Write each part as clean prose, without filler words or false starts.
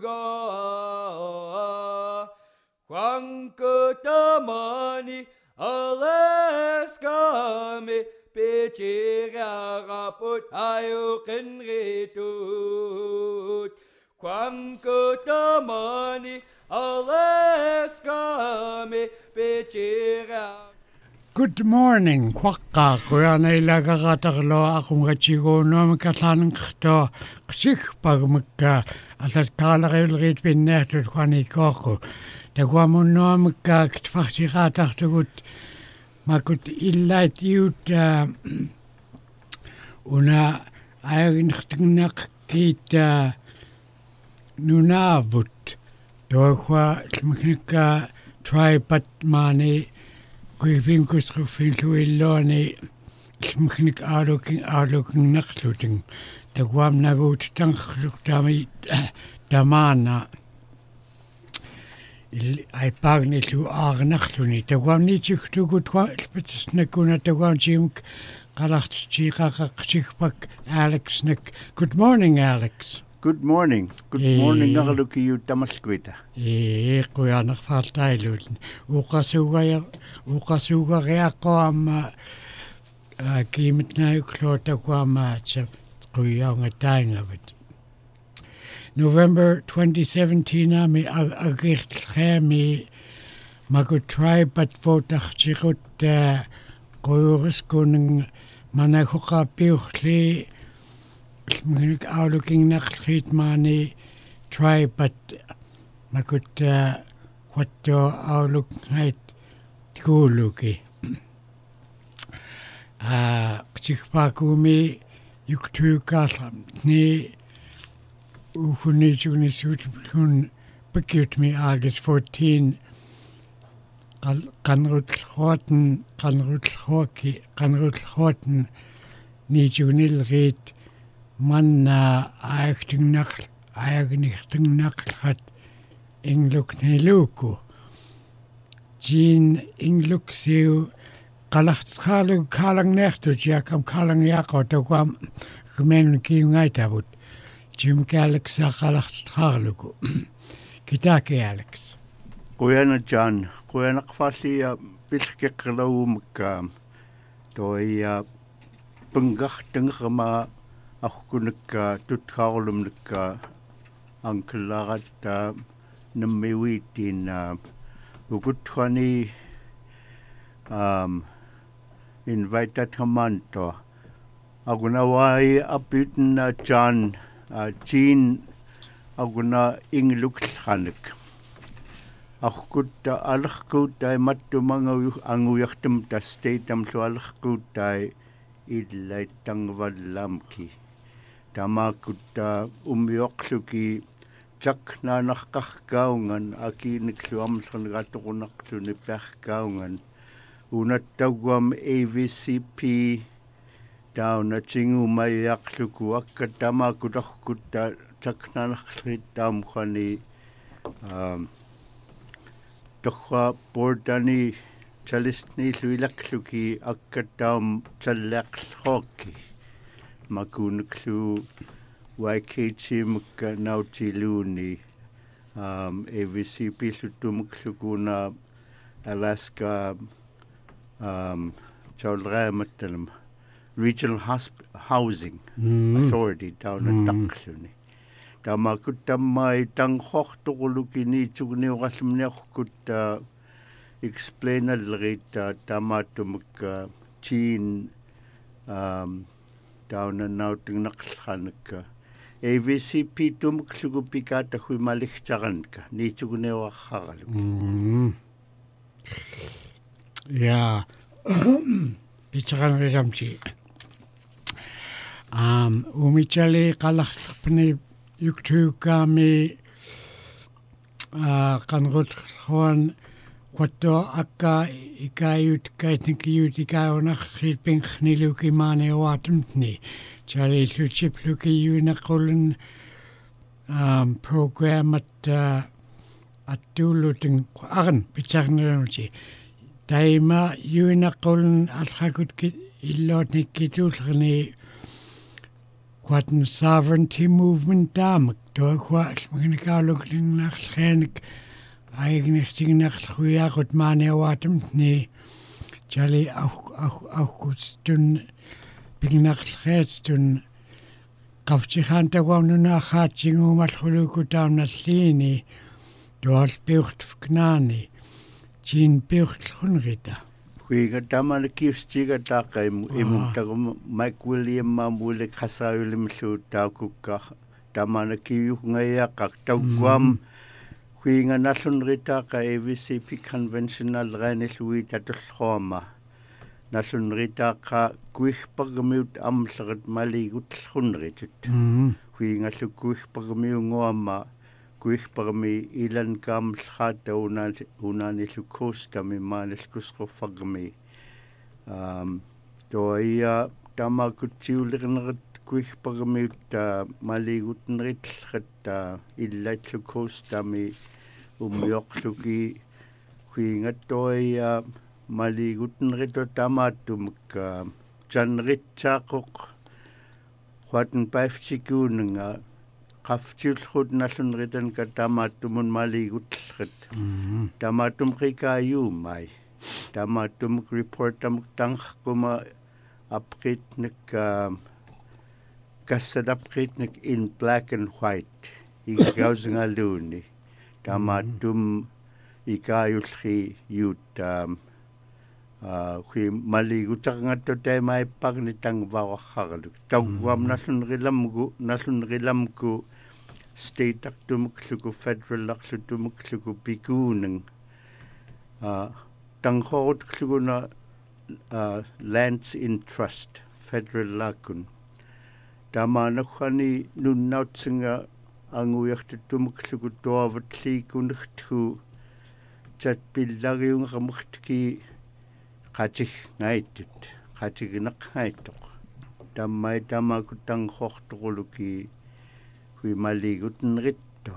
Ayuga Quankutamani Alaskami Pichiraput Ayukinritut Quankutamani Alaskami Pichiraput. Good morning, Quakka, Kuyana Ilagatarlo, Akumgachigo, Nomakatanto, Ksik as a Kala read been netted Kwani Koko. The Guamunomka Ktfachirata to good Makut Illight Ute Una Ironchtinak Kit Nunavut, Dorqua Kmika Tribat Mani. We've got to feel to a lonely mechanic outlooking nachluting. The Guam Nagut Tankami Damana. I pagni to our nachluni. The Guam needs you to good but snakuna the Guam Jim Kalach Chika Chikpak Alex Nick. Good morning, Alex. Good morning. Good morning, Nagaluki, you Damasquita. Kuya nakfartailun. Ukasuga reako am kimit na uklota kwa matcha kuya ngatang of it. November 2017 mi agricht mi magut try but votach chikut koyurus kuning manakuka piuchli Mechanic outlooking nachrit mani try but makut what outlook height kuluki Chikpakumi yuktu kasam ni ukuni chuni sutun bekut me August 14 kanrut horten ni junil rit man eigenlijk nakhat ingluk neluku Jean ingluk siu kalachtschalu kalang nechtu jakam kalang yako to kwam gemen ki ngaitabut Jim Alex kalachtschaluku kitake Alex Kuyana John Kuyana kwasi biskekkelumka toi pengach tengema Akunika tutkaulumnika Ankalarat Namiwitin Ugutwani invited Hamanto Agunawai Abitin John Jean Aguna Inglukshanik Akuta Alkutai Matumanga Anguyachtum the state am so Alkutai Idlai Tangvalamki. Tamakuta umyoksuki chakna nakakaungan aki niksuamson gatukunaksu ni pekaungan unatawam AVCP down a chingu mayaksuku akka tamakudakuta chakna naksitam khani tokha bordani chalisni suilaksuki akka tam chalaks hoki Makunuklu YKC Muka Nautiluni AVCP Sutumukuna Alaska Chalramatalum Regional Housing Authority down at Taksuni. Tamakutamai Tanghochtorulukini Chugni Rasmnekut explain a little Tamatumuk Chin down and out in Nakshanka. AVCP Tumksugupika Humalik Charanka, Nichunewa Haral. Yeah, Picharan Ramchi. Umichali Kalachpani Yuktukami Kanrut Horn. Quato akka ikayut kaitinkiut ikayonach hilping niluki mane watumtni. Charlie Luchip Luki Unacolin program at Duluting Aran Picharnergy. Daima you in a colon at Hakut Illotnik Kitulni Quaten sovereignty movement damak to quat magnikaalukling nachlgenik eigentlich nachluyakut manewatem ni Charlie auch gutstun bignachlgeetstun qaftikhantagwamnu naakhaatsinguumalkhuluku taunallini tual piucht fknani chin piuchtlunrita Kuiga tamana kiustiga taka imutago Mike William mamule kasayulim su takuka tamana kiu ngaya kak tawam kuiga nasunrita ka AVCP conventional rainisui tatulkhoma nasunrita ka kuihpagmiut amsagat maligut hunritut kuiga su kuihpagmiu ngoma kuihpagmi ilan kam khata unani su costa mi manis kusko fagmi toia tamakutiulignat kuihpagmi maligutnrit khatta illat su costa mi umyoqluki kuinga toia maligutnrit tamatumk janrit chaqoq khwatn paifchikunga qaftilkhut nasunritan ka tamaatumun maligutllrat tamaatum qikayumai tamaatum report tam tangquma apqitnik kassadapqitnik in black and white igausingaluni tamaatum ikayulhi yut kui maligutaqngatto taimai pagni tangvawakharluk tawwam nasunrilamku state aktumukluku federal aklutumukluku pikuunang tangkhorutkluguna lands in trust federal lakun tamanakhani nunnautsinga anguyartutumukluku tuavatliikunertu chat pillariungamuhtki qatik ngaitut qatigneqhaituq tammai tamakutang khortuquluki kui maligutnritto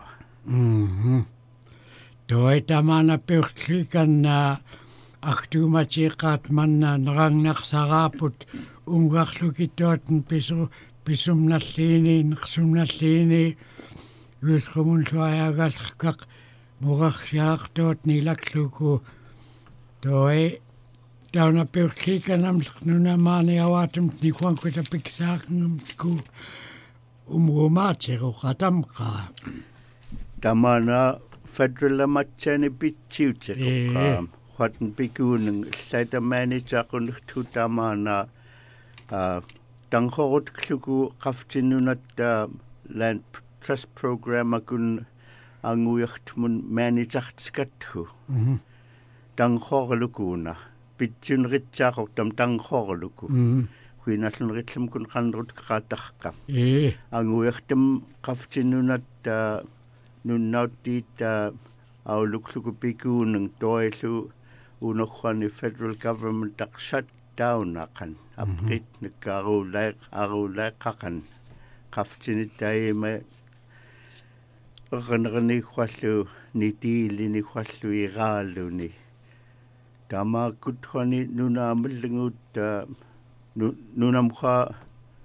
toi tamana piuchtlikan aktumatiqat manna nerangnaqsaraput ungarlukitootn pisumnallini neqsumnallini yusqumunluayagalqaq murarsiaartoot nilakluku toi tauna piuchtlikan nuna maaniawaatum nikuankuta piksaaqngamtku umrumaatiru qatamqa tamana federal matchani pitchiutiqa khatn pikuunang state manager qunurtu tamana tangkhorutluku qaftinunat land trust program akun anguyartumun managertskathu tangkhorlukuna pitchunritsaaqoq tam tangkhorluku kuinallunritlam kun qanrut qatarqa anguyartam qaftinunat nunnauttiit aulukluku pikuunang toilu unorkhani federal government shut down aqan apqit arulaiqaqan qaftinitaima qanrani khallu nitiilini khallu iraaluni tamakutkhani nunaamallingut nunamkha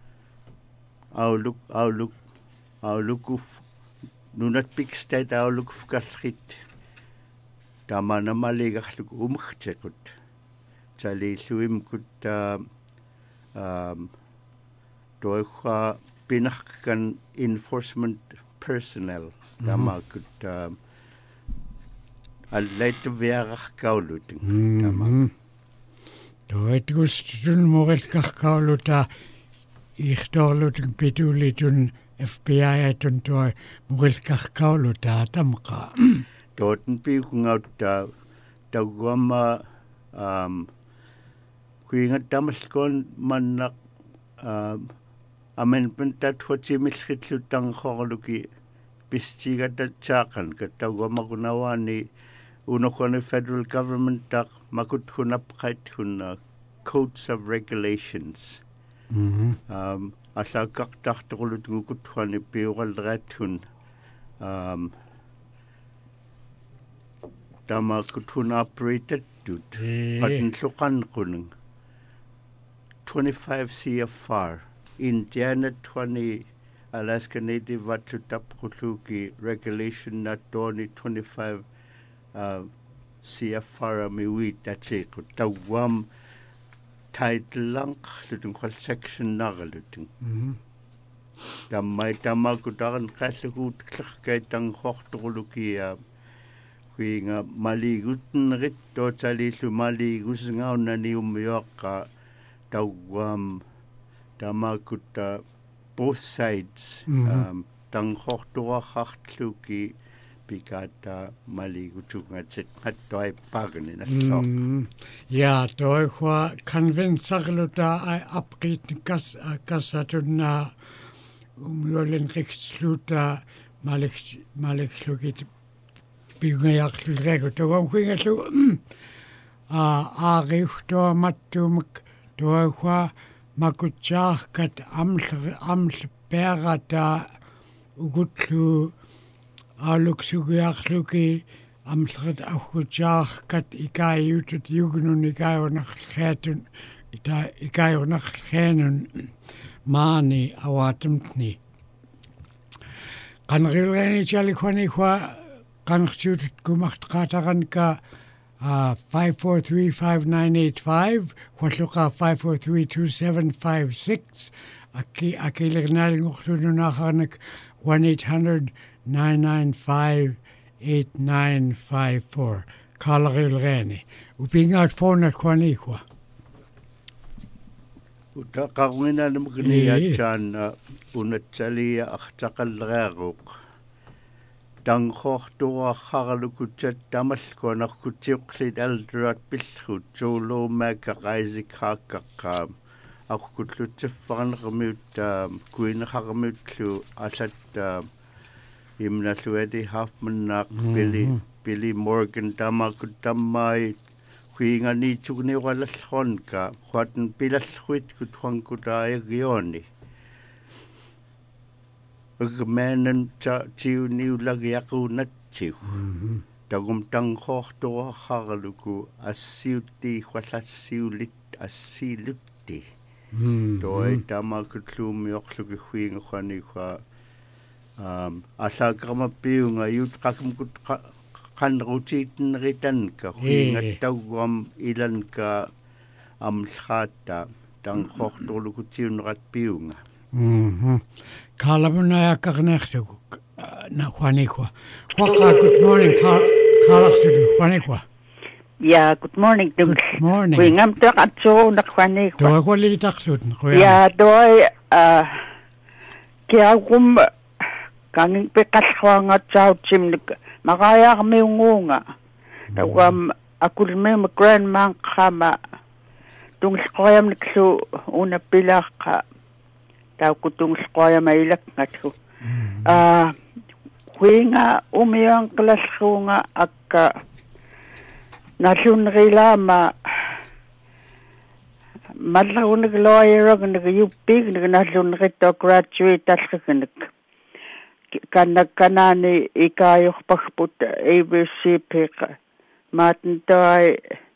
aulukuf nunat big state aulukufkallit tamanamaligarluk umkhtiqut talilluimkut toikha pinarkan enforcement personnel tamakut allaittaviararkaulutin tama toitkustun murilkarkauluta ihtorlutun pitulitun FBI atun toi murilkarkauluta tamqa toten piukungautta tawama kuinga tamaskon manna amendment tathuatimillitlu tangkhorluki pistigata chaqan katawama kunawani unokhone federal government tak makut hunapqait hunna codes of regulations asaqaqtartuqulut ngukutkhani piuralrathun tamakut operated tut patn suqanqunung 25 CFR Indiana 20 Alaska Native Watu Tapkuluki Regulation na Tony 25 CFR miwi tatse ko tawam title lang lutung kwal section na lutung tamay tama ko dakan kasahut kay tang hoktuluki hui nga maligutan rit to tali sumaligus nga na ni umyoka tawam tama ko ta both sides tang hoktuwa haktluki Picata maligutunga at toy pagani na so. Ja, toy kwa convincagluta ay upgate kasatun na umyolen riksluta maliklugit bigayak lego to wam kwinga to arif to matumuk toy kwa makutsah kat aml perata ugutlu Aluksugiachluki amsrat afkutsach kat ikai utut jugnun ikai onachkhetun ikai onachkhenun maani awatumtni. Kanrilgeni chalikwani kwa kanchutut kumacht katagan ka 543-5985 kwasluka 543-2756 akilignaling uktudunakanak 1-800-995-8954. Kalagilgeni. Upingat phone at Kwanikwa. Utakawina namagniya chan unatsalia aktakalraruk. Tanghoch toa haralukutset damasko nakutiuklit aldrat pilhut jolo magakaisik hakakam. Aku tlutsefann ramut kuin haramutlu asat imna suedi Huffman nak Billy Morgan tamakut tamai kuinga ni chugni wala honka kwatan pilashuit kutwang kutaya gioni ugmenan chiu niu lagyaku natchiu tagum tang hoch toa haraluku asiuti kwasasiulit asiluti Doi tama kutlum yoksluki huing khani kha asa kama piunga yut kakum kut kan rutit ritan ka huing tawam ilan ka amshata tang khok tolu kutin rat piunga Kalamuna yakaknechtu na khani kwa good morning kalaktu khani kwa Yeah, good morning. Good morning. We ngam tak atso nakwani ko. Doi ko li taksut ko ya. Yeah, doi kaya kum kanging pekaswanga chao chim makaya kami ngunga. Tawam akul me grandma kama tung skoyam niksu una pilaka. Taw kutung skoyam ilak ngatu. Huinga umiyang klasunga akka Nasunrilama Malaunig lawyer and you big nasunrito graduate asking Kanakanani Ikayo Pakput ABC pick Martin Toy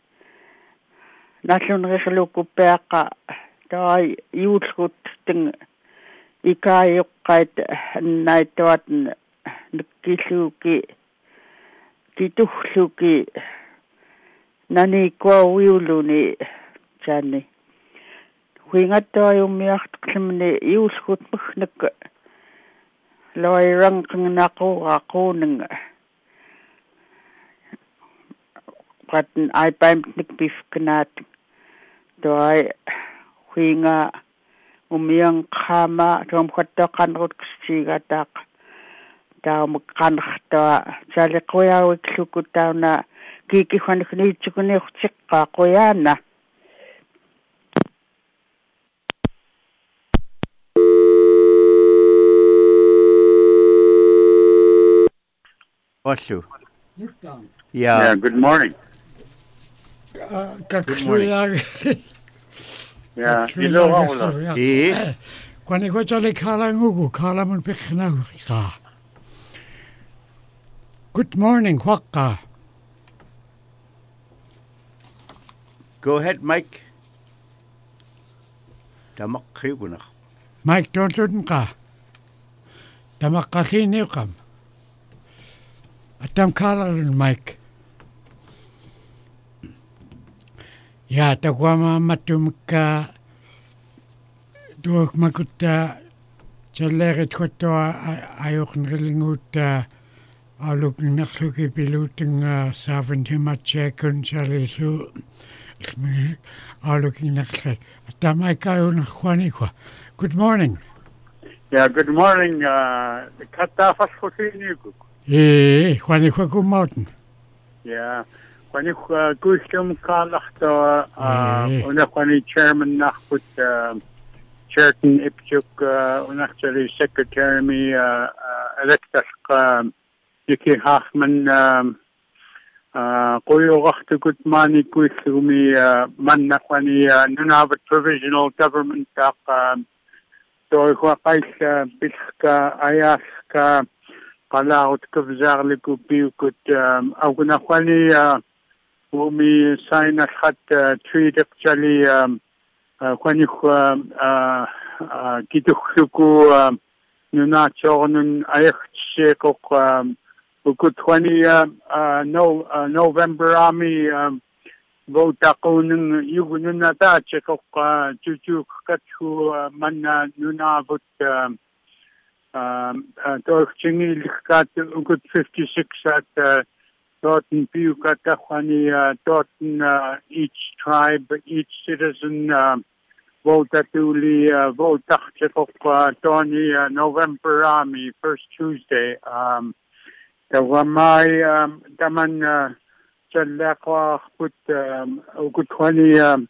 Nasunriluku Peka Toy youth good thing Ikayo kite night watten Kisuki Kitusuki Nani kwa wiulu ni chani. Huingata yumiakt klimni yuskut muknik loy rangkang nako ako nang patin ay paimtnik bif kanat doy huinga umiyang kama tum kata kanrut ksigatak daw magkanakta chali kuya wiksukutaw na Kiki kwan kuni chukuni chikka koyana. What's you? Yeah, good morning. Good morning. Yeah, hello, hola. Kwani ko chale kala ngugu kala mun pikna ka. Good morning, Kwakka. Go ahead, Mike. Tamak krigunach. Mike don't ka. Tamakasini kam. Atam kalarin Mike. Ja, takwama matumka tuok makutta challerit kottoa ayokn rillinguutta alukn nakhluki piluting savant himatchekun chalisu alukin nakhlet. Tamaikayun khwanikwa. Good morning. Yeah, good morning. Katta fasfotiniku. Khwanikwa kumoten. Yeah. When you gustum kalachta, when you chairman nachput Cherton Ipchuk, actually secretary me electas Yuki Hoffman Koyo Wachta Gutmani Gusumi Mannakwani Nunavut Provisional Government Doi Huakais Biska Ayaska Palaut Kavzarliku Piukut Agunakwani ومي ساينة حتى تريد اقتالي كونيخ كيتوخلوكو نوناتشورنون ايختشيكوك وكت واني نوفمبر آمي بوتاقونن يغنون داتشيكوك جوجوك كتشو من نونافوت توخشيني لخكات وكت 56 at Dorten Piukatahwani, Dorten, each tribe, each citizen, Votatuli, Votachchikok, Tony, November Army, first Tuesday. The Wamai, Daman, Chalakwa, put, Ukutwani,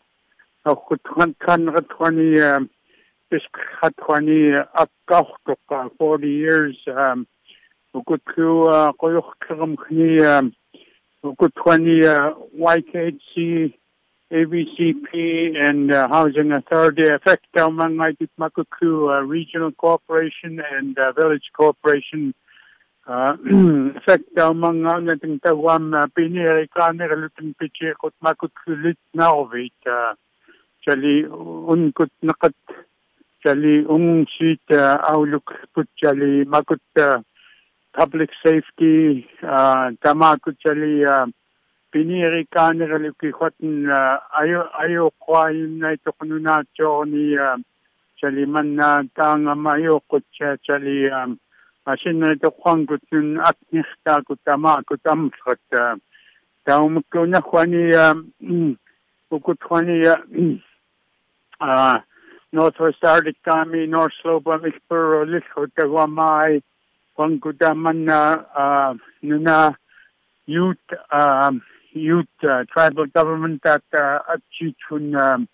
Ukutwan, Biskatwani, Akauchtok, 40 years, Ukutlu, Koyokramkni, Ukutwani, YKHC, AVCP, and Housing Authority, effect among Makuklu Regional Corporation and Village Corporation, effect among Nating Tawam, Pineri Kaner, Lutin Piche, Makuklu Lit Narvit, Chali Unkut Nakat, Chali Sheet, Auluk Put Chali Makut. Public safety, Tamakuchali, Piniri Kaneraliki Hotten, Ayo Kwain, Naitokununa Choni, Chalimana, Tanga Mayo Kucha, Chali, Machine to Hongutun, Atnista Kutama, Kutamfrat, Taumukuna Kwani, Ukutwani, Northwest Arctic Kami, North Slope of Mispur, Lishotawamai, Wangudaman Nuna youth tribal government at Chichun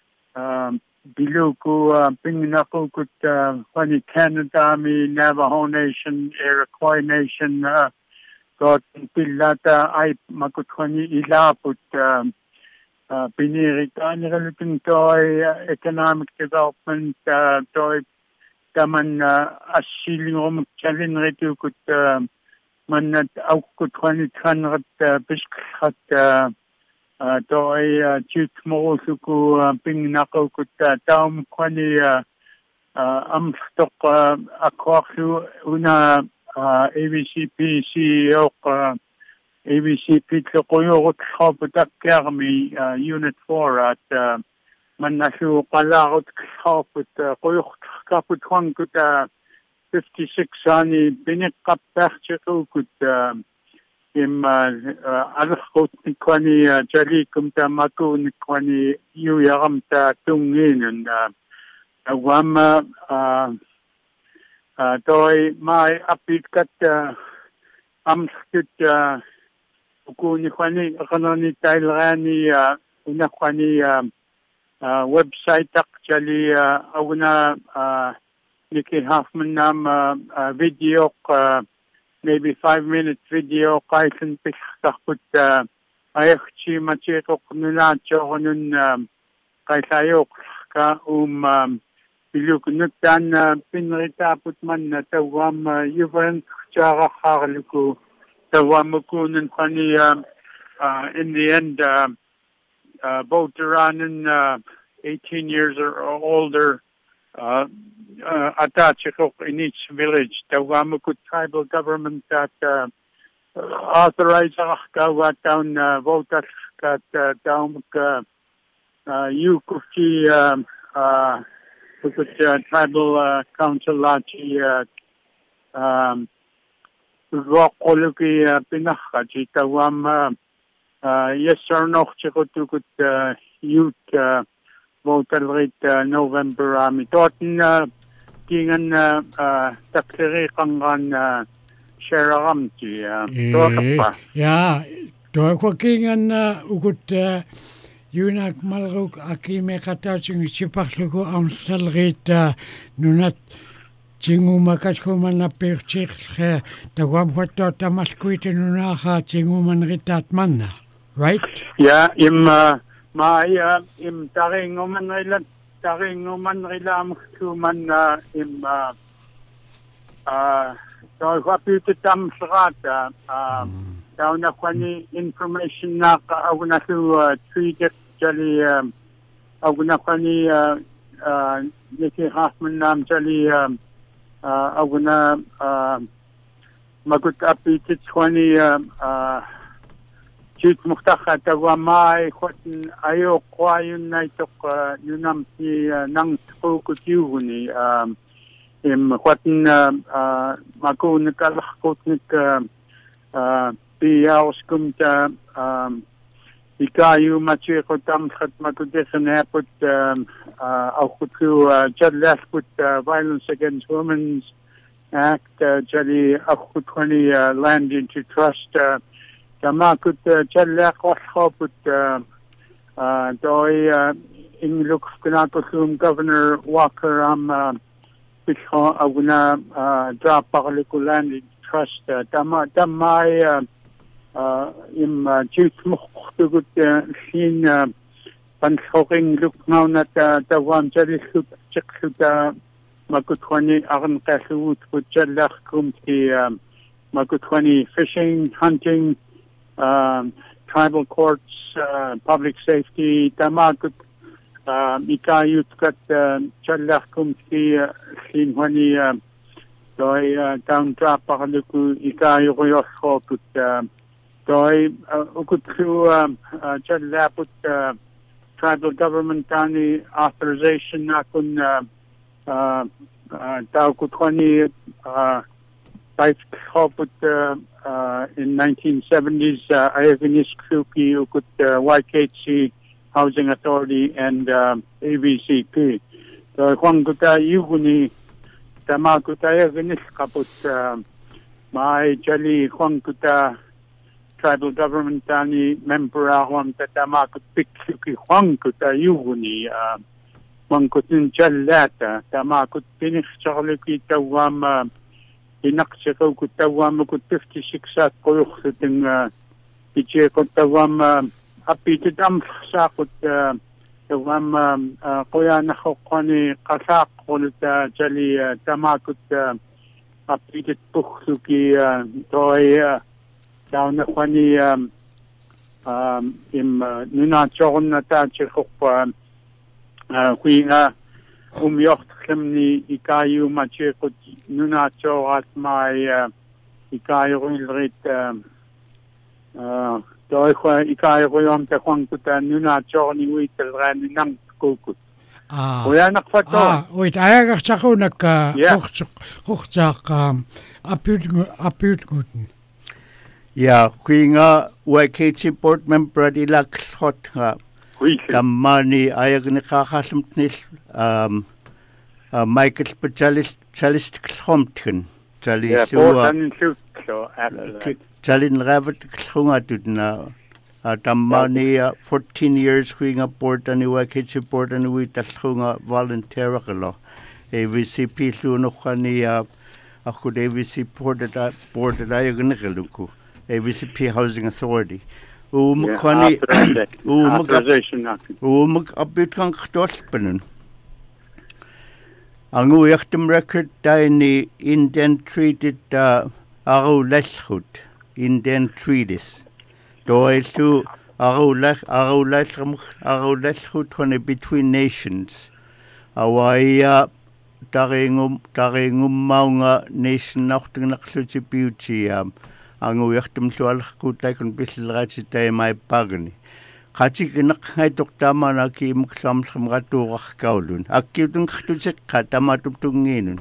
Biluku Pingnakukut Funny Canada Mi Navajo Nation, Iroquois Nation, got Pilata I Makutwani Ilaput Piniri Kaniralipin Toy economic development Toy Taman Asiling Chalin Retu could Manat Aukut 2000 Bishkat Toy Chit Mosuku Ping Nako could Taum Kwani Amstok Akwaku Una AVCP CEO AVCP Tokoyo Hoputak Kermi Unit 4 at Manashu Palaut Hoput Koyok Kaput Hong could 56 ani Binik Kapachako could im Alakot Nikwani Jalikum Tamaku Nikwani Uyaramta Tungin and Wama Toy my upbeat cut Amskut Ukunikwani Akanoni Tailrani Unakwani website actually Auna Nikki Hoffman nam video maybe 5-minute video Kaisen Pixakut Ayakchi Macheko Nuna Choronun Kaisayok ka Biluk Nutan Pinrita Putman Tawam Yuvan Chara Harluku Tawamukun and Funny in the end both Iranan 18 years or older attaching in each village. The good tribal government that authorized down voters that down you could tribal council lachi roqoluki pinakha tawam yes or no chikut youth voter rate November mitoten kingan takleri kangan sheragamti toqpa ja toqwa kingan ukut yunak malruk akime kataching sipakluko amsalrita nunat tingu makatko manapirchik tawam hoto tamaskuite nunaha tingu manritat manna, right? Yeah, im taring oman rilam kuman im so wapitu tam srata daw na kwani information na kaaguna to tweet jali aguna kwani Nikki Hoffman nam jali aguna magut apitu 20 Jit mukhtakha tawa mai khotin ayo kwayun na itok yunam si nang tukutiuni im khotin makun kalakotnik piyaos kumta ikayu machi khotam khat makudesen haput akutu jadlas put Violence Against Women's Act jali akutwani land into trust Kama could chalak put doi in look Kanakusum Governor Walker Pisho Aguna drop Paraliculand Trust Damai im Chief Mukut Shin Pansoking look now at the one Jelly Chikuta Makutwani Aran Kasut with Jalak Kumti Makutwani fishing, hunting tribal courts, public safety, tamakut, ikayut kat chalak kumti sinwani doi down drop pakaluku ikayu koyosho put doi ukutku chalaput tribal government tani authorization nakun taukutwani I've helped in 1970s, Ayavinis Kruki, Ukut YKC Housing Authority, and AVCP. So, Huanguta Yuguni, Tamakuta Ayavinis Kaput, my Jali Huanguta tribal government Tani member Ahwam Tamakut Piksuki Huanguta Yuguni, Huangutin Jalata, Tamakut Pinish Charliki Tawam. Inakcheko kutawam kut 56 at koyukhting ije kutawam apitit am sakut tawam koyana khokani qasak qulta jali tamakut apitit pukhsuki toy dawn khani im nuna chorna ta chekhopa huinga yocht klemni ikayu mache kut nuna chorat mai ikayu rit doi khwa ikayu yom te khwang kuta nuna chorni wit ran nang kokut oya nakfato oit ayaga chakunak hochchak aput guten ja kuinga YKC board member dilak hot Tamani ayagni khasmtnis Michael Specialist Khomtken Jali Jalin Ravet Khungatudna Tamani 14 years kuinga board and YKC board and we taskhunga volunteer kalo AVCP luno khani akhud AVC board ayagni khaluku AVCP Housing Authority Khani abit kan khtospenen Angu yachtem record daini Indian treated aru leshut Indian treaties doisu aru leshut between nations awaya taringummaunga nisnartunaqlutipiutiam anguiartumlualerku taikun pilleraati taimaipagni qatik inaqhaitoqtaamana kiimuksaamsqamratuuqarkaulun akkiutun qartutiqqa tamatuptungiinun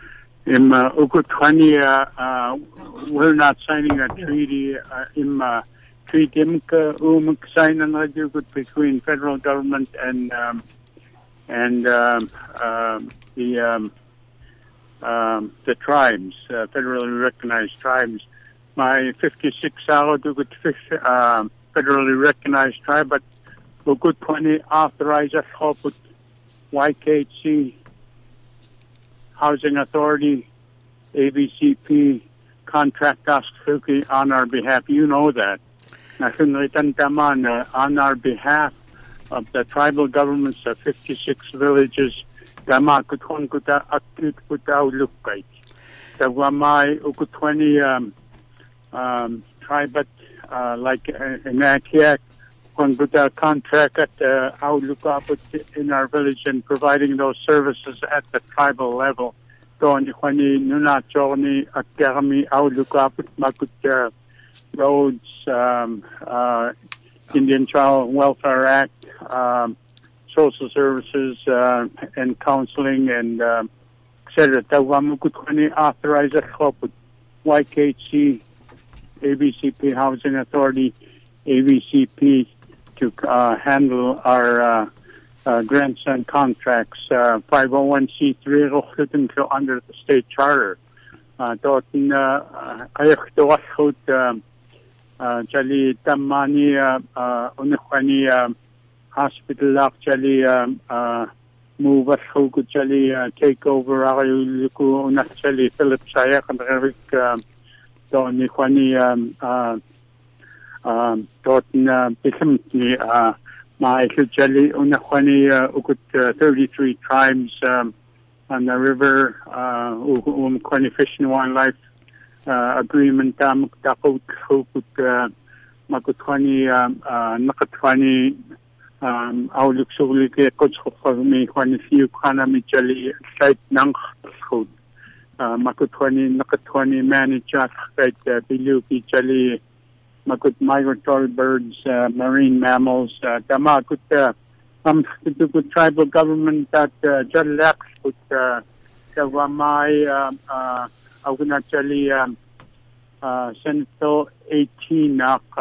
we're not signing a treaty treaty signing between federal government and the tribes, federally recognized tribes. My 56 hour federally recognized tribe, but we could 20 authorize us with YKC, Housing Authority, ABCP, contract us on our behalf. You know that. On our behalf of the tribal governments of 56 villages, Dama Kutwan Kuta Akut Kutau Lukait. The Wamai Ukutwani tribe like Inakiak, Kwanguta contract at Aulukaput in our village and providing those services at the tribal level. Doni Kwani Nuna Choni Akami Aulukaput Makut roads, Indian Child Welfare Act, social services, and counseling, and etc. Tawamukutwani authorized YKC, ABCP Housing Authority, ABCP to handle our grants and contracts. 501c3 under the state charter. Jali Tamani Unakwani hospital actually move us who could take over Ayuluku Unachali Philip Sayak and Eric Doni Kwani Dorton Bisamni my Jali Unakwani Ukut 33 tribes on the river Kwani Fish and Wildlife agreement Takut Hukut Makutwani Nakatwani Auluk Sulike Kotsumi Kwani Fiu Kana Michali Site Nang Hood Makutwani Nakatwani Manijat Site Biluki Chali Makut migratory birds, marine mammals, Tamakut tribal government that Jalak put Kawamai Agunachali Senate 18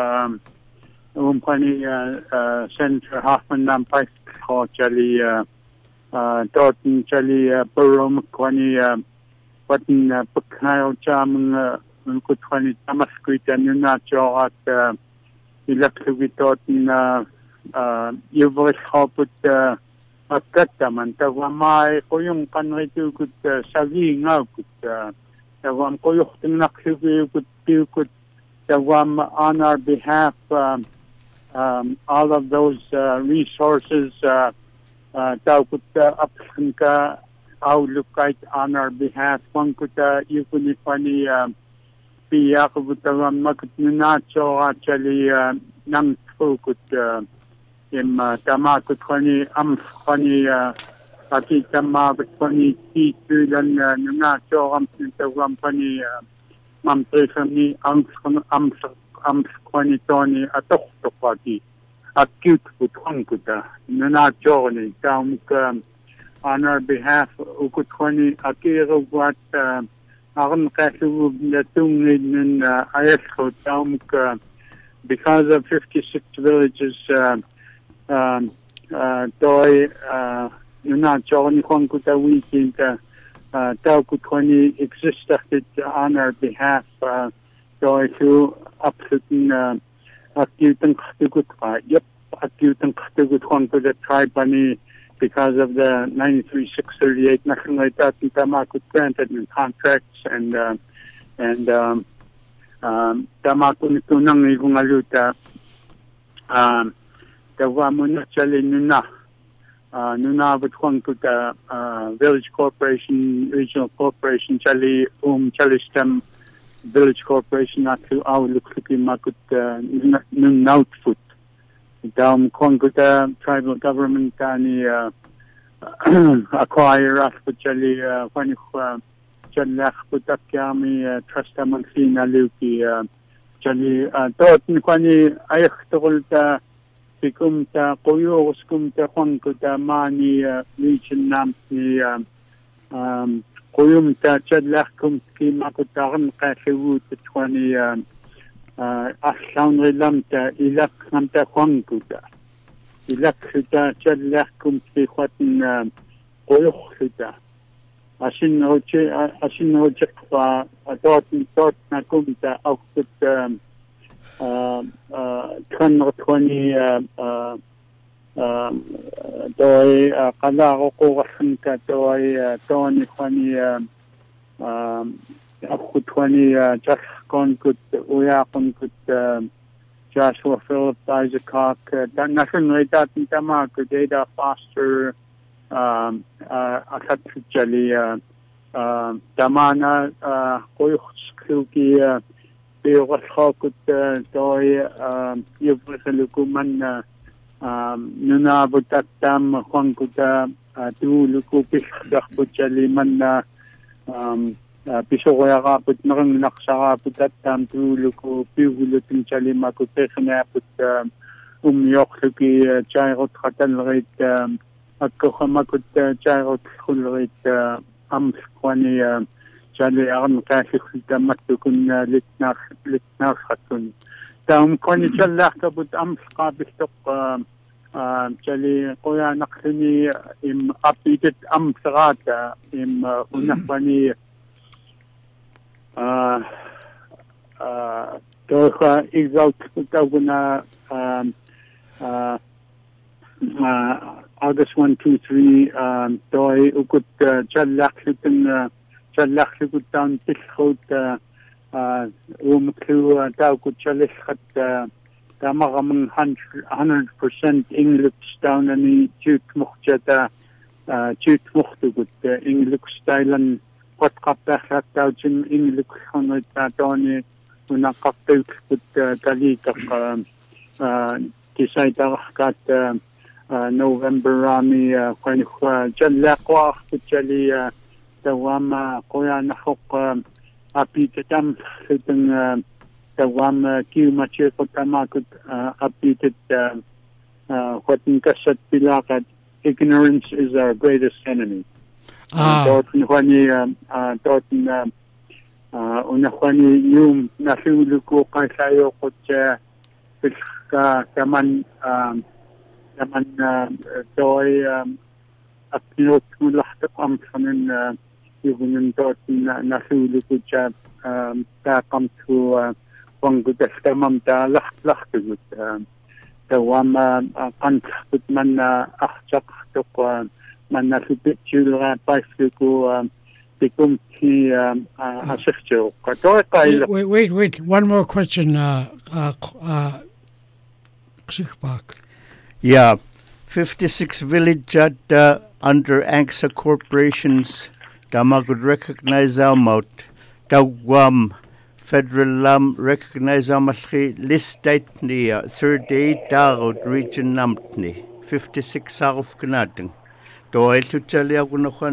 Senator Hoffman Nampai Chali Dorton Chali Burum Kwani Button Puknayo Cham Kutwani Tamasquit and Nunacho at Electric Dorton Yuvosh Hoput Akatam and Tawamai Koyung Panretu could Savi now could Tawam Koyuchtin Naksuvi could do could Tawam on our behalf all of those resources Taukut Upsinka Aulukite on our behalf one could Yukunifani Piyakubutawam Makut Nunacho actually Nang Fukut im Tamakutwani Amfani Aki Tamakutwani Titan Nunacho Amfani Mamprefani Amfani Tony Atoktopati Acute Putwankuta Nunachoni Tamuk on our behalf Ukutwani Akira what Aram Kasu Natungin Ayesco Tamuk because of 56 villages Doi Nunachoni Kwankuta weekend Taukutwani existed on our behalf Doi to Upsutin Acute Yep, Acute and Kwankuta tribe because of the 93-638 nothing like that Tamakut granted in contracts and Tamakut Tunang Igungaluta Tawamuna Chali Nuna Butwankuta Village Corporation, Regional Corporation Chali Chalistem Village Corporation not to Aulukuki Makut Nunautfut Dam Kwankuta tribal government Tani acquire us actually when جلخ بتكامي ترستمن فينا لوكي جلي توتن كوني أيختغلتا بكمتا قيوغس كمتا خنكتا ماني ليشن نامتني قيومتا جلخ كمت كيما كتا غنقا خيوت تخواني أحسان غلمتا إلك خمتا خنكتا إلك ختا جلخ كمت في خواتن قيوغ ختا عشان هو دوت نكون أو كنت كان توني دوي قلاع قوة دوي توني توني أخو توني جاش كنت ويا كنت جاشوا فيليب آيزاك هوك نحن ريدات نتما كديدا فاستر أخذت جلي دمانا قيخ كلوكي بيغرخا كنت دوي يبغي لكم من ننابو تتام خون كنت دولكو بيخدخ بجلي من بيشغويا غابت نغن نقشا غابت تتام دولكو بيغلو تنجلي ما كنت خنا بت يوخلكي جايغت خطل غيت أكو ما كنت جايغت خلغيت أمس خواني جالي أغن قاسي خلتا مكتوكن لتناخ خطون تاهم كوني جلاح كبت أمس قابل تق جالي قويا نقلني إم أبيدت أمس غاتا إم ونحواني توخا إغزالت كتاونا August 1, 2, 3 دوي وكنت جلخ لكن دان تلخوت ومكلو داو كنت جلخ خد دامغا من 100% English داون اني جوت مخجدا جوت مختو كنت English ستايلن قد قبخ داو جن English خنوت داوني ونقبت كنت داليك كيساي داغحكات نوفمبر رامي كوين جلق واخد جلي دوام قويا نحق أبي تتم خدن دوام كيو ماتشي قدما كد أبي تت خدن كسد بلاقد ignorance is our greatest enemy. دوتن خواني دوتن ونخواني يوم نحيولكو قايسايو قد بلخ كمان لمن دوي أبنوت ملحق أمثلا يبنون دوت نحول كجاب تاقمت وانقود استمام دا لحق دوام قنت من أحجق من نفبت جلغا بايفلكو بكم في أشخجو Wait, one more question, Yeah, 56 village at under ANCSA corporations. Dama could recognize our mouth. Dawam federal recognize our list date near 38 out region namtni 56 of Canading. Do I to tell you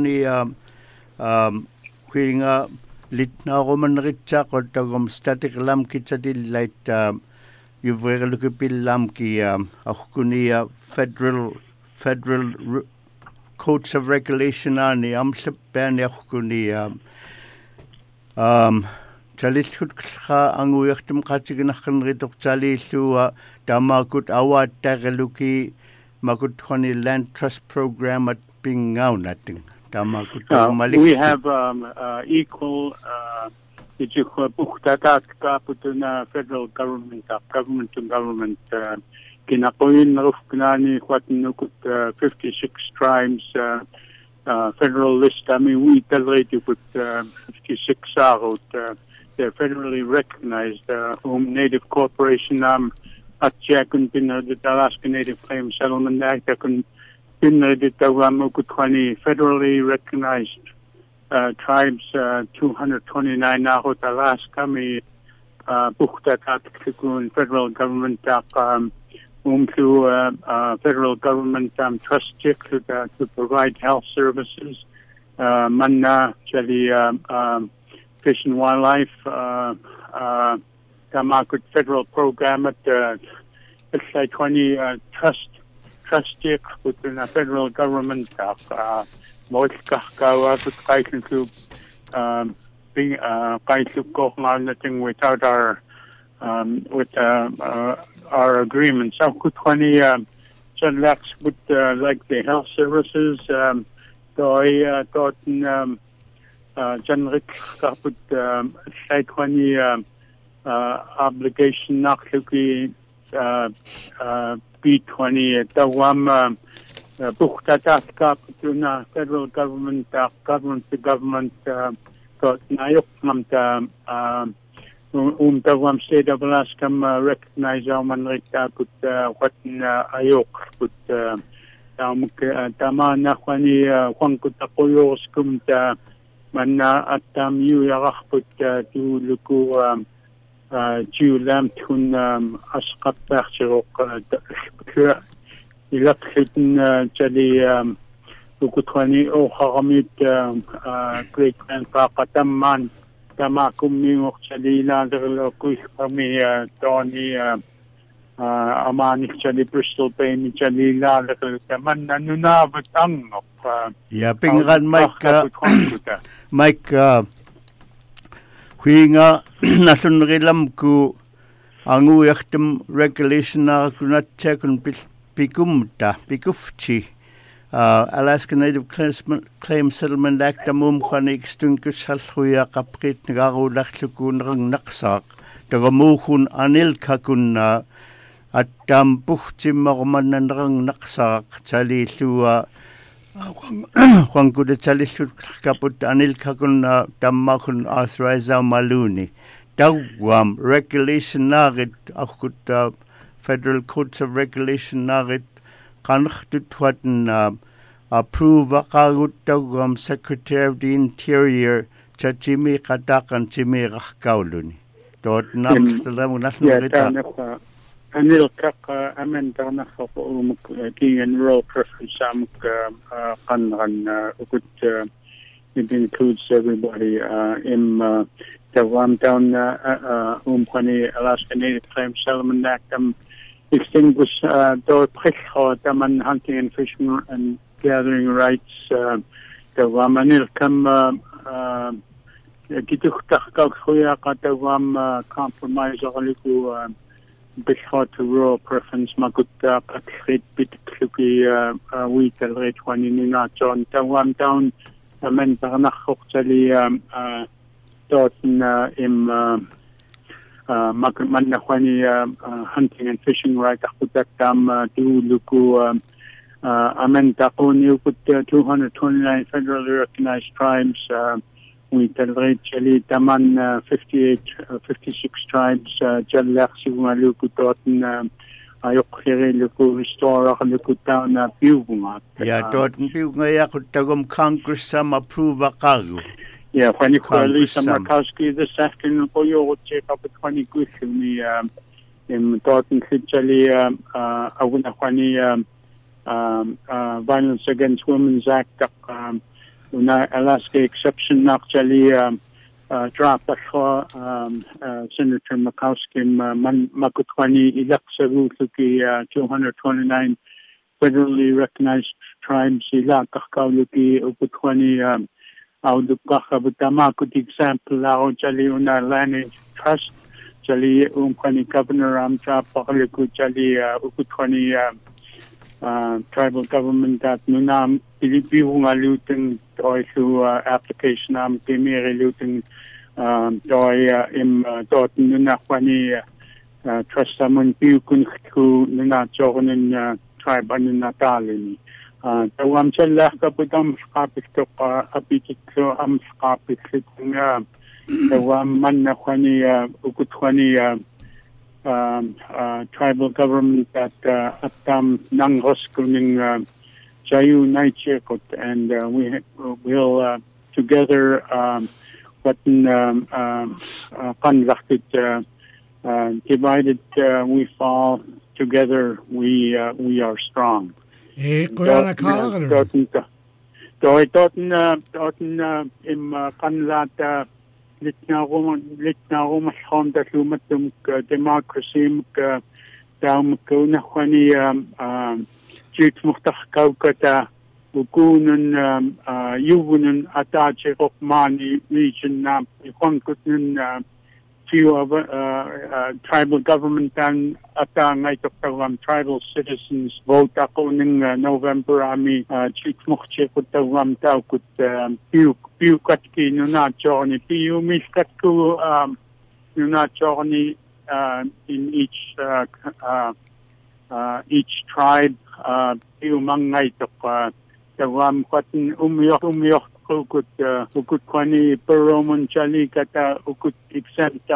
queen litna Roman Richard or Dagum static lam kitchadil light. You've very look at Lamki, Akunia federal codes of regulation on the Amslip Ban Akunia. Chalitska Anguichtum Kachigan Rid of Chalisu, Damakut Awat Tagaluki, Makutoni Land Trust Program at Pingau Nating. We have equal. Bukhtakat kaputuna federal government to government kinakoyin rufknani kwatnukut 56 tribes federal list. I mean we tolerated with 56 out they're federally recognized Native Corporation at Jakun Pinner the Alaska Native Claims Settlement Act Jakun Pinner the Tawamukutwani federally recognized tribes 229 Nahot Alaska me Bukhtakat Kikun federal government through federal government trust to provide health services. Manna Jali Fish and Wildlife Tamakut federal program at it's like 20 trust within the federal government most kawa could to being go nothing without our our agreements. So could 20 with like the health services generic kaput like 20 obligation nakluki B20 tawam bukhtatat kaputuna federal government government to government got nayok namta tawam state of Alaska recognize our manrikta put what ayok put tama na kwani kwangkutakoyos kumta manna atam yu yarah put tu luku Julam tun asqat barchirok ilakhitin jali ukutwani o haramit great grandpapa tamman tamakum mi jali la derlokuy kami toni amani jali Bristol Bay ni jali la derlokaman nanuna batang ya pingan Mike Huinga nasunrilam ku angu yaktem regulation na kunat kun pikumta pikufchi Alaska Native Claim Settlement Act amum khanik stunkus halhuya kaprit ngaru lakhlukun rang naksak tagamukhun anil kakun atam puchim marmanan rang naksak chali lua Juan kuda chalisut kaput anil kakun tammakun authorize maluni. Dawam regulation narit akut federal courts of regulation narit kanchtut waten approve akagut dawam Secretary of the Interior chachimi katakan chimi rakkauluni. Dort nam stalam national Anil kak amendana for king and rural preference kanran ukut it includes everybody in the one down umpani Alaska Native Claim Settlement Act extinguish door prikho taman hunting and fishing and gathering rights the wamanil kam gituktak kakhuya katawam compromise aliku before to rural preference makutta patrit bitkluki week already one in John tawam down men barnachok chali doten im makman nakhwani hunting and fishing right akutak tam du luku amen takoni ukut 229 federally recognized tribes we celebrate Chile Taman 56 tribes Jalak Simaluku Totten Ayokhere Luku Restore Luku Town Piunga. Yeah, Totten Piunga Yakutagum Congress some approve a cargo. Yeah, when you call Lisa Markowski this afternoon, you check up at 20 good in the in Totten Chile Awunahwani Violence Against Women's Act. Alaska exception actually dropped for Senator Makowski Makutwani Ilaksaru Luki 229 federally recognized tribes Ilakakauluki Ukutwani Audukaka could example Lao Jali Una Land Trust Jali Umkwani Governor Amtra Pakaliku Jali Ukutwani tribal government that Nunam Pilipiunga Luton or through application Timiri Luton Doi im Dorton Nunakwani Trust Samun Piukun who Nuna Jordan tribe and Natalini. The Wamchella Kapudam Skapik to Apitik Skapik sitting the Wamanakwani Ukutwani tribal government that Atam Nangoskuning Jayu Naichekot and we will together what conducted Divided we fall, together we are strong. Kuya Kalagalu. Toten im kanlat litna mas da lumatum democracy daum kuna khani jit muhtaq kaukata ukunun yugunun atache okmani region na konkutun few of tribal government and tribal citizens vote ako ning November ami chik moche kutawam tao kut piu katki nuna choni piu miskat ku nuna choni in each tribe piu mangay tok tawam kwatin umyok ukut kwani Roman chali kata ukut exempt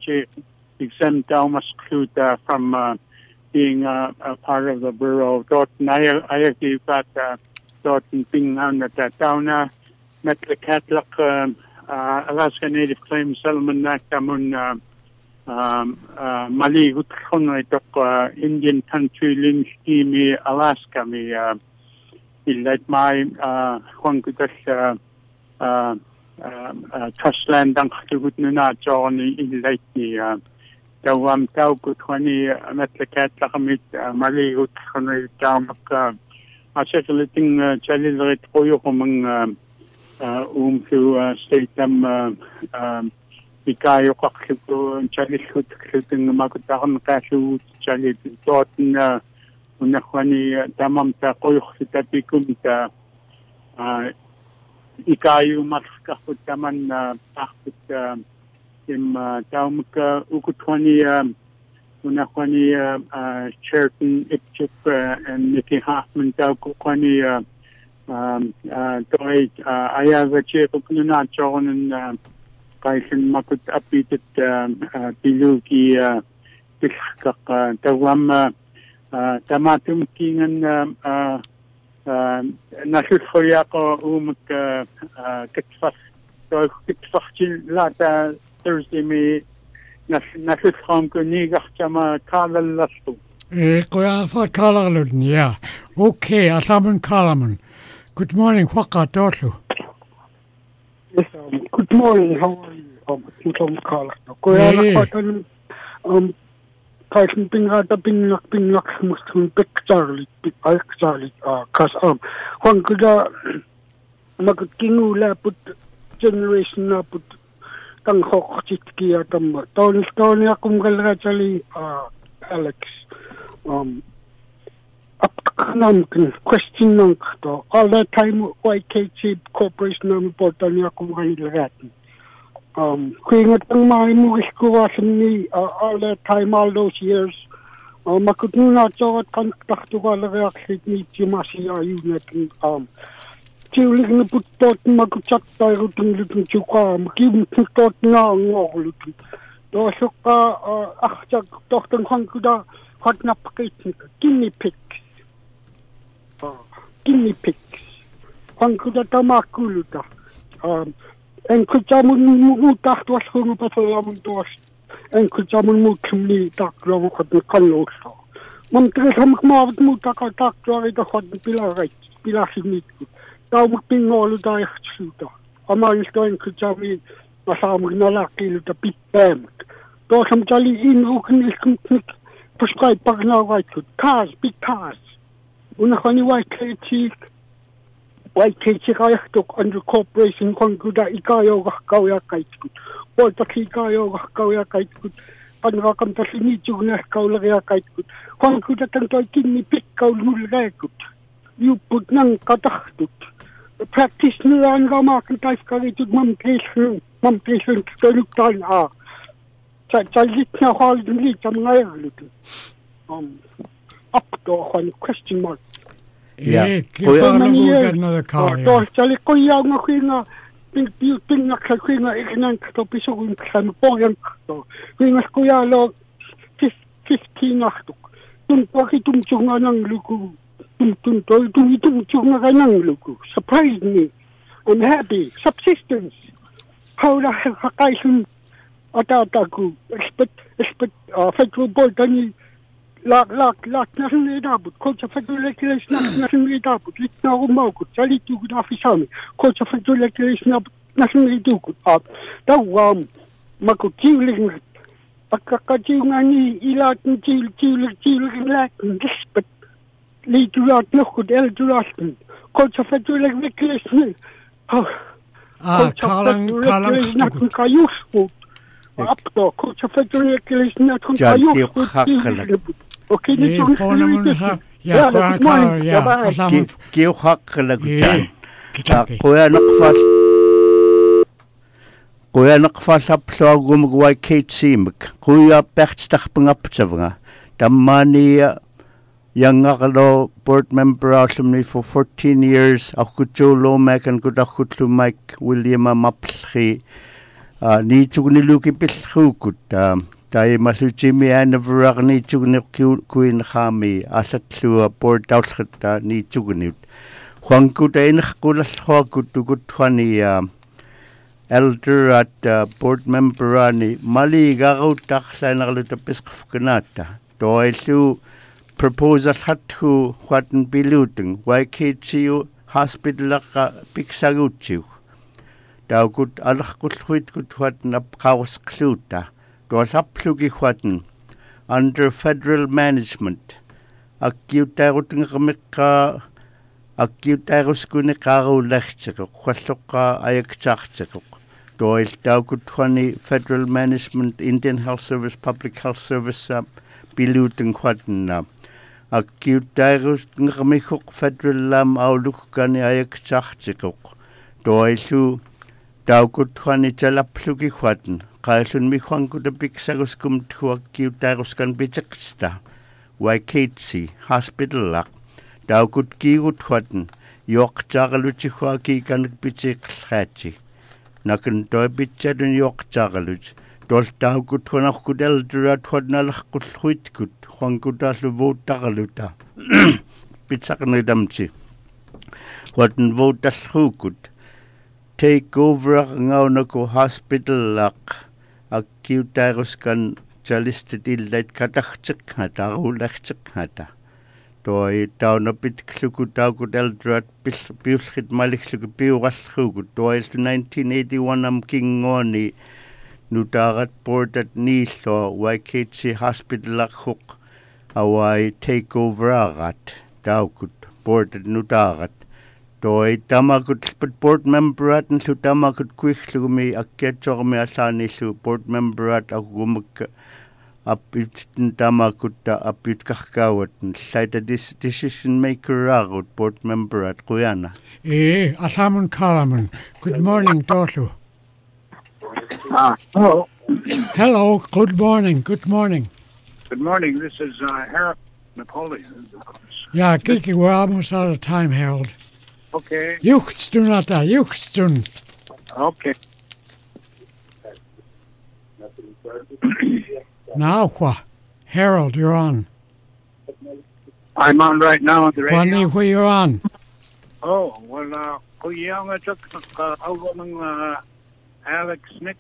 Aumaskluta from being a part of the borough. Dorten ayaki pat dorten ping on that tauna metla Catholic Alaska Native Claims Settlement Act amun Mali utkhon tok Indian country ling scheme Alaska mi illet my kwankutas trust land ang katugut na Johnny illet ni dawam tao kutwani metlakat lakamit Mali utkhon tamak asakaliting chalilrit koyo kumang to state ikayo kakito chalikut kiting makutakam kasu chalit doten unakwani tamam ta koyo sitapikum ta ikayo maskakut taman pakut im taumka ukutwani unakwani Cherton Ipchip and Nikki Hoffman taukwani toy ayaga cheko kuna chonen kaisen makut apitit piluki tiskak tawam tamatum kingan nasushoya ko kitfas to kitfachil lata Thursday me nasushom ko nigach chama kalalastu Kuya fa Kalagalu yeah okay asamun Kalaman. Good morning, Waka Dorsu. Yes, good morning, how are you? Tom Carl. Kuya Kaisen Pingata Pingak Muslim Big Charlie, cause one could Makut Kingu la put generation la put Tang Hok Chitki atam Tony Akum Galachali Alex. Question all that time YKC Corporation important yakong hiligatin. Kung itong maimuiskuwasan ni all that time all those years makutuna chawat kantakto kalagaksit ni Chimasiya unit chiulig na putot makuchat tayo lutong chuka makim putot na ngolutin. Dosok ka akchak tohtong hangkuda hot na pakit guinea pigs. Guinea pigs. Hangkuda tamakuluta. En kuchamun mutah tuas hungu patalamun tuas. En kuchamun mutumli taklo hot na kalosa. Mamtres hamak mawat mutaka taklo ito hot na pilasinit. Tao magpingolo tayo suta. Amalis ko en kuchami masamag na laki luta pitbam. To samtali inukin ilkumknik. Prescribe pagnawa ito. Cars, big cars. Unakani YKC kayaktok under corporation kongkuda ikayo kakawya kaitkut. Poltaki ikayo kakawya kaitkut. Panrakamtasinityo na kaulagya kaitkut. Kongkuda tantoy kinipik kaululagakut. Yuput nang kataktut. Practice nila ang ramakan tayo karitut mamtresun tuluktan Chalit na hall ni mga up to one question mark. Yeah, another call. Chali ko yang nga kuya ping na kuya ikinan to piso kung kan po yang to. Kuya kuya lo 15 naktok. Tung pakitung chunga ng luku. Tung chunga ng luku. Surprised me. I'm happy. Subsistence. How the kakaisun atataku expect federal board ani la national dabut culture federal regulation national dabut litna rumauku salitu good official culture federal regulation national dabut da mako tiuling pakakatiungani ila tiuling la respect lituat nokut eltuat culture federal regulation Kalang kayuspo apto culture federal regulation natun kayuspo okay good morning kiu hakkala kutan Kuya naqfasapluagum guay Kate Simek kuya pertstarpangaptsavanga tammani Yangakalo board member asumni for 14 years akuchulo mak and kudakutlu Mike William Mapsri ni chugni luki pilhukut tai masuchimi anavrak ni chugni kuin khami asatlu board outskata ni chugni huangkuta inkulas huakut tukutwani elder at board member ani mali garutak sanarluta piskfkanata toilu proposal hatu watan biluting YKTU hospital pixagutiu da gut alakuthuit gut watan apkaus kluta dos aplugi watan under federal management akkiutaruting kamikka akkiutaruskuni qaru lachchaq khwalluqa ayakchaqchaq doil da gut wani federal management Indian Health Service Public Health Service biluting watan Acute ngamikhuk federal lam auluk kani ayak chachikuk doilu daukutwani chalaplugi khwatan qaisun mikhwanku de pixagus kum thu acute kan bichaksta YKTC hospital lak daukut kigut khwatan yok chagaluchi khwaki kan bichikhachi nakan toy bichadun yok chagaluch Dos daukut khwana kudel drat khwana lakut khuitkut khwankuta lu tagaluta pitsakne damchi khwatan votas khukut take over ngaunako hospital lak acute kan chalistil lait katachik hata ulachik hata toy tauna pitkluku daukudel drat piuskit maliklu piugas khukut toy 1981 am kingoni Nutarat board at Niso, YKTC hospital lakhuk, away take over agat, daukut, board at Nutarat. Toy tamakut but board member at and tamakut quickly me a ketchor me asani su board member at a gumuk up it tamakuta up it kakawat and cite a decision maker agut board member at Guyana. Asamun Kalaman. Good morning, Tosu. Hello. Hello, good morning. Good morning. Good morning. This is Harold Napoleon. Yeah, Kiki, we're almost out of time, Harold. Okay. Yuchstun. Okay. Now what? Harold, you're on. I'm on right now on the radio. Funny where you're on. Oh, well, kuyanga chak awang Alex Nick,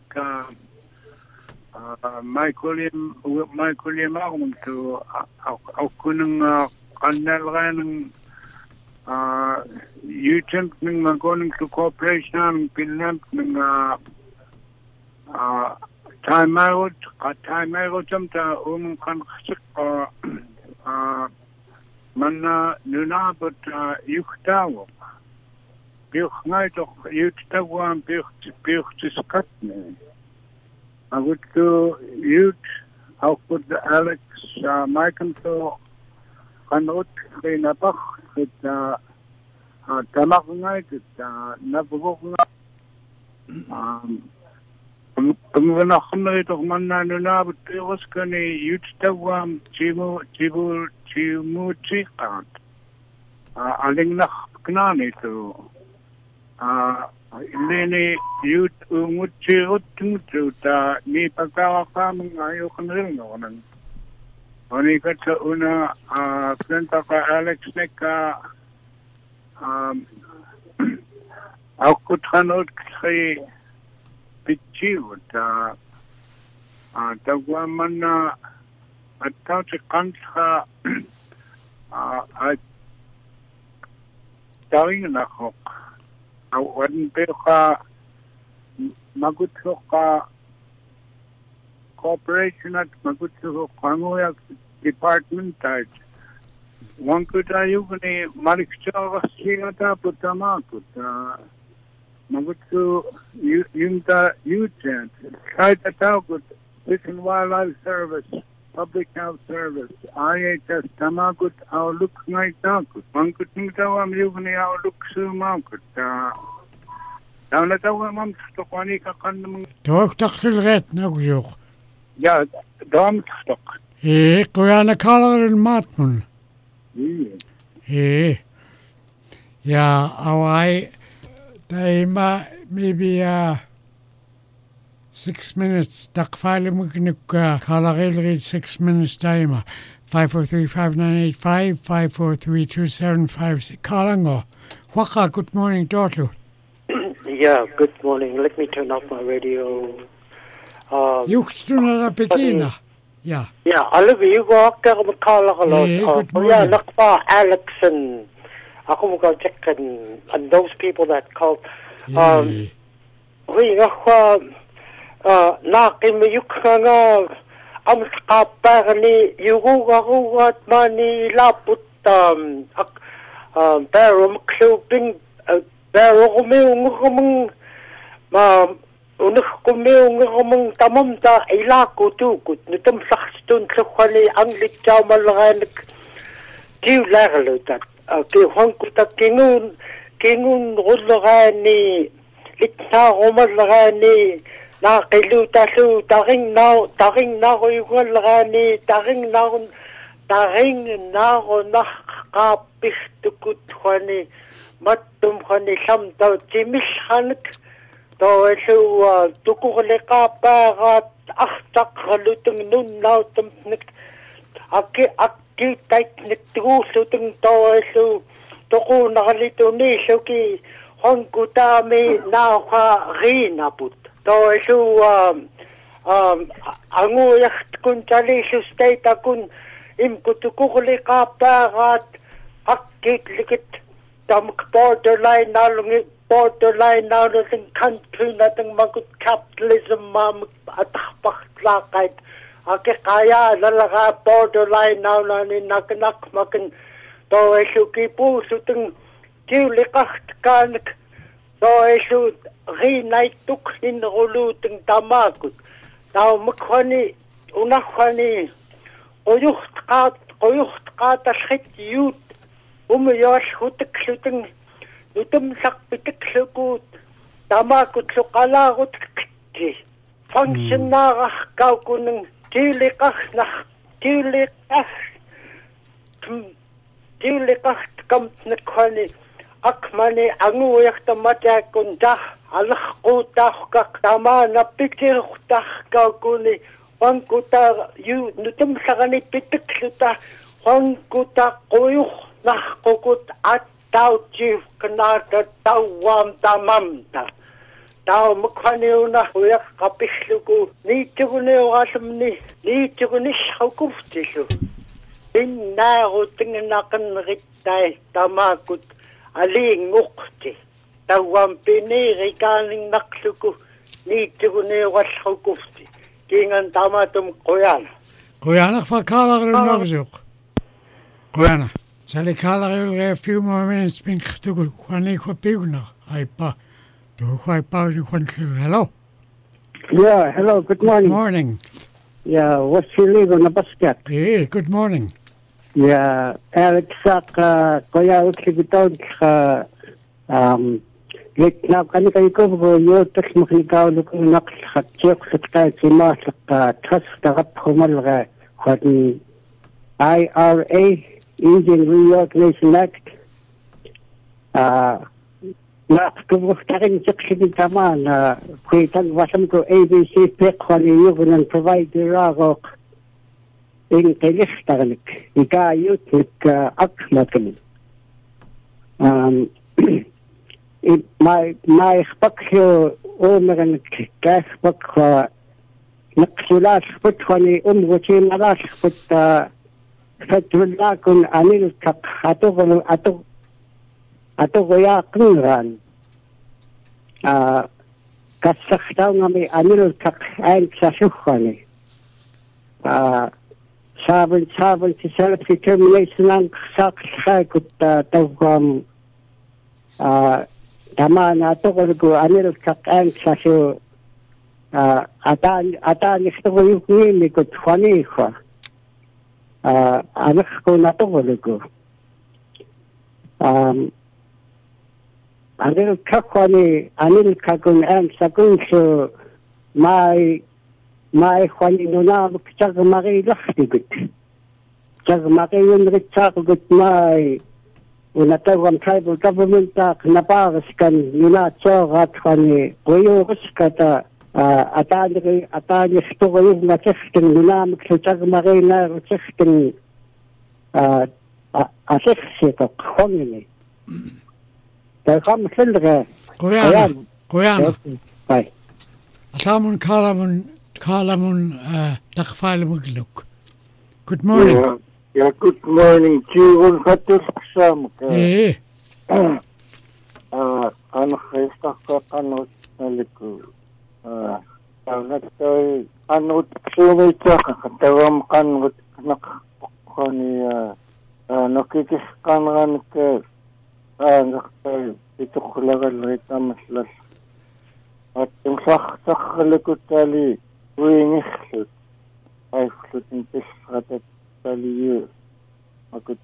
Mike William Agum to Aukunung Kanelran, Utent Ning going to cooperation, Pinamp time out Jumta Kan Mana Nuna, but Yuktawo. Buch toch Uttawan buch to Scotland. I would go Ute, how could Alex Michael Kanot in a bach with Tamak with Nabogna. When a hundred of Manana, but there was going to Uttawan Chimu Chikat. I think not Knani to. Lene youth mutu ta ni pagkawa kaming ayo kanil no nang oni ka sa una planta ka Alex Neka ako tanod kay pichiw ta تقوى التوتي قنصها دارين أخوك أو ونبيخا ما قلت لك cooperation at ما قلت لك قانويا department تاج وانكتا يغني مالك شاغ سيغتا بتماكت ما قلت له يمتا يوتشانت خايتا تاوكت Fish and Wildlife Service, Public Health Service, IHS, Tamakut, our look night nakut. Mankut nitawa miyugni our look su makut. Down at our mum's stockani kakan. توك تقتل غيت نقجوق. Yeah, dom stock. إيه قويانا كالغر الماتمون. إيه. يا أواي دايما maybe 6 minutes. تقفالي ممكن كالغير 6 minutes دايما. 543-5985, 543-2756. Kalango. Waka, good morning, Dortlu. Yeah, good morning. Let me turn off my radio. Yuxtuna Petina. Yeah. Yeah, I live you go up there with good morning. Yeah, look for Alex and ako go check and those people that called. We na kimi yukanga am kapagni yugugat mani laput barum clubing barum ngumung ma unik kumung tamam ta ila ko tu kut nitam saxtun khwani anglik chamalganik kiu laglo ta ke honkuta kingun gulgani itna gomalgani na qilu talu taring na yugulgani taring na qapistukut khwani mattum khwani samta timilhanik توشو تكوغلقا باغات أختق غلوتن نون ناوتم نك أكي تايت نكتغوسو تن توشو تقو نغليتوني شوكي هنكو تامي ناوخا غينا بوت توشو أنو يختكن تاليشو ستيتا كن إمكو تكوغلقا باغات أكي لكت تامك borderline نالوني borderline now nothing country nothing magut capitalism mam atahpaklakait ake kaya lalaga borderline now nani naknak makin to esu kipu sutung kiuliqart kanik to esu rinaituk in rulutung tamakut now mkhani unakhani oyuht qat alkhit yut yosh hutuk shutung Nutum sak pitik sukut, tamakut sukalagut kiti. Function na kau kuneng tilikah kam nekhani akmani angu yak tamatya kundah alah kutah kak tama na pikir kutah kau kuni wangkuta yu nutum sakani pitik suta wangkuta koyuh nah kokut at tau chief kanata tau wam tamamta tau mukhaneuna huyak kapisluku ni chugune wasamni ni chugune shakuftisu inna utingnakan rittai tamakut ali ngukti tau wam pini rikaning nakluku ni chugune washakufti kingan tamatum koyana fakala gnogzuk koyana Sally Kala, a few more minutes being to go. I pa. Do I power you want to hello? Yeah, hello, good morning. Good morning. Yeah, what's your leave on the basket? Hey, good morning. Yeah, Alex Koya Ukibiton, like now, can you go your technical looking knock, check the sky, trust the up Homalra, what the IRA. Indian Reorganization Act. Nakatuwaktarin section taman kuitang wasam ko ABC pekwani yugun and provide the ragok in kilistanik ikayut nik akmakin. My spakyo omeran kaspakwa نقصلاش فتواني وتين لاش فت فتولاكن أنيل كق أتوغ يا قنغان كسختاونغمي أنيل كق أين كساشوخاني سابن تسالب في termination ساق خاكت توغم تمان أتوغلقو أنيل كق أين كساشو أتاني اختغو يوكنيني كنت خوانيخوا أنخكو نتغلقو أنيل كقواني أنيل كقون أم سكونشو ماي خواني نونامك تغ مغي لختي قد تغ مغي ونغتاق قد ماي ونتغم tribal government تاق نباغس كان ينات صوغات خواني قويوغس كتا أتاني اختغيوه ما تختن نونامك تغ مغي نار تختن أشخصي تقخوني تقام سلغة قويانا أسامون كالامون تقفال مغلوك. Good morning. Yeah, good morning. Chigun Fatus Sam. إيه. أنا خيستك قنوت ملكو. أنا توي قنوت سومي تاخ توام قنوت نق قني نقيتش قنغان ك نقطي يتخلق الريتا مثل أتمسخ تخلق تالي وين يخلط يخلط انتش غتت تالي أكت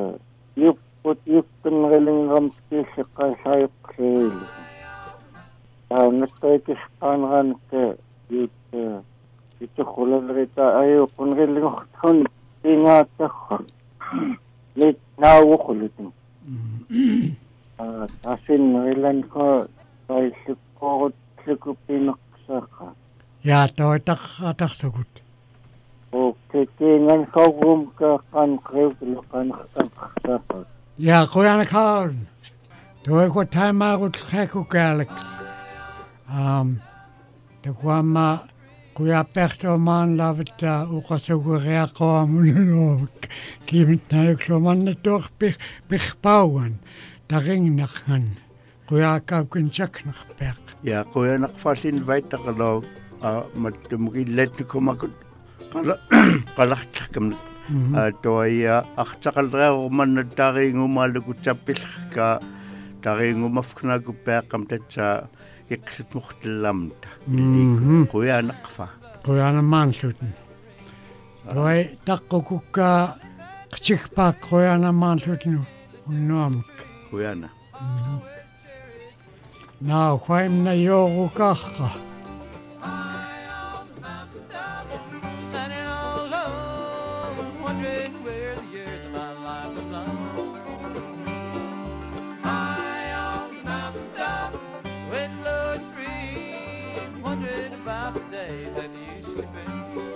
يبقن غلين غمتي شقا شايق خيل نقيتش قنغان ك يتخلق الريتا أيوقن غلين غتخن بينا تخل ليت ناو خلطن أسين غلين خو يسكوت سكوبينقسخ يا توي تخسكوت. وكتين خوهم كان خيف لقان خسخ. يا قويانا كارن. توي كو تايما قلت خيكو كالكس. تقوام قويا بيختو مان لافتا وقسوكو غياقوا منوك كيمتنا يكلو من نتوخ بخباوان تغين نخن قويا كاوكن شك نخبق يا قويا نقفاسين فايتا قلو متمغي لتكم قلختكم تويا أختقل غير من التغين ومالكو تبلخ تغين ومفكنا قباقم تتسا يقصد مختلمت قويا نقفا قويا نمانسوتن قوي تقو كوكا قشيخ باك قويا نمانسوتن ونوامك قويا نا ناو خواهمنا يوغو كاخا Days that used to be.